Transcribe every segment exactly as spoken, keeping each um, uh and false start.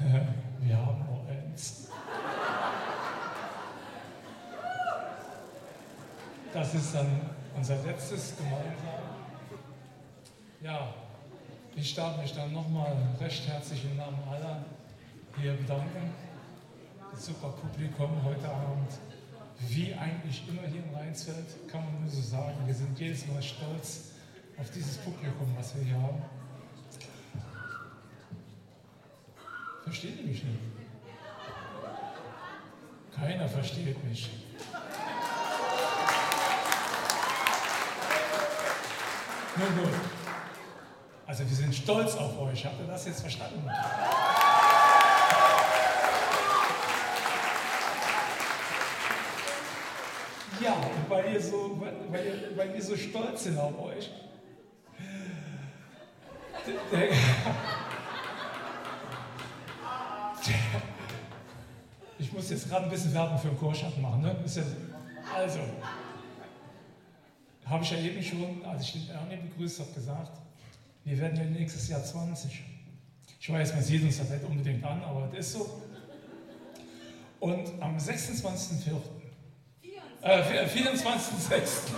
Wir haben nur eins. Das ist dann unser letztes gemeinsam. Ja, ich darf mich dann nochmal recht herzlich im Namen aller hier bedanken. Das super Publikum heute Abend. Wie eigentlich immer hier in Rheinsfeld, kann man nur so sagen, wir sind jedes Mal stolz auf dieses Publikum, was wir hier haben. Versteht ihr mich nicht? Keiner versteht mich. Nun gut. Also wir sind stolz auf euch. Habt ihr das jetzt verstanden? Ja, und weil ihr so, weil ihr, weil wir so stolz sind auf euch. Der, der, ich muss jetzt gerade ein bisschen Werbung für den Chorschatten machen. Ne? Ist ja, also, habe ich ja eben schon, als ich den Ernie begrüßt habe, gesagt, wir werden ja nächstes Jahr zwanzig. Ich weiß, man sieht uns das nicht unbedingt an, aber das ist so. Und am sechsundzwanzigsten vierten Äh, vierundzwanzigsten sechsten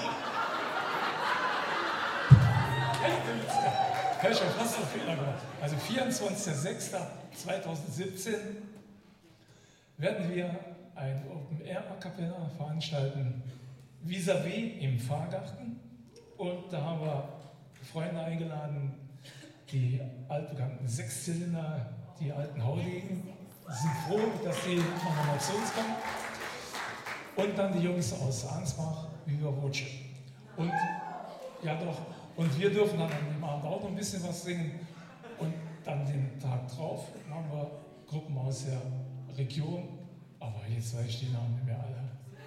Ich habe schon fast einen Fehler gemacht. Also vierundzwanzigsten sechsten zweitausendsiebzehn werden wir ein Open Air A Cappella veranstalten, vis-à-vis im Pfarrgarten. Und da haben wir Freunde eingeladen, die altbekannten Sechszylinder, die alten Hauligen. Wir sind froh, dass die nochmal zu uns kommen. Und dann die Jungs aus Ansbach, Viva Voce. Und, ja doch, und wir dürfen dann an dem Abend auch noch ein bisschen was singen. Und dann den Tag drauf haben wir Gruppen aus der Region. Aber jetzt weiß ich die Namen nicht mehr alle.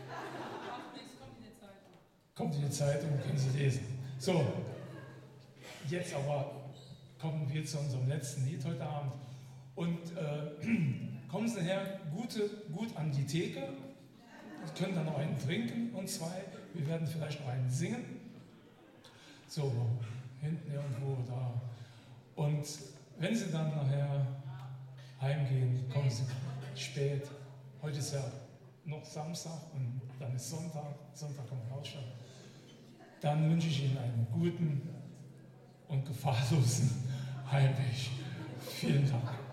Kommt in die Zeitung, können Sie lesen. So, jetzt aber kommen wir zu unserem letzten Lied heute Abend. Und äh, kommen Sie her, gute, gut an die Theke. Sie können dann noch einen trinken und zwei. Wir werden vielleicht noch einen singen. So, hinten irgendwo da. Und wenn Sie dann nachher heimgehen, kommen Sie spät. Heute ist ja noch Samstag und dann ist Sonntag. Sonntag kann man auch schon. Dann wünsche ich Ihnen einen guten und gefahrlosen Heimweg. Vielen Dank.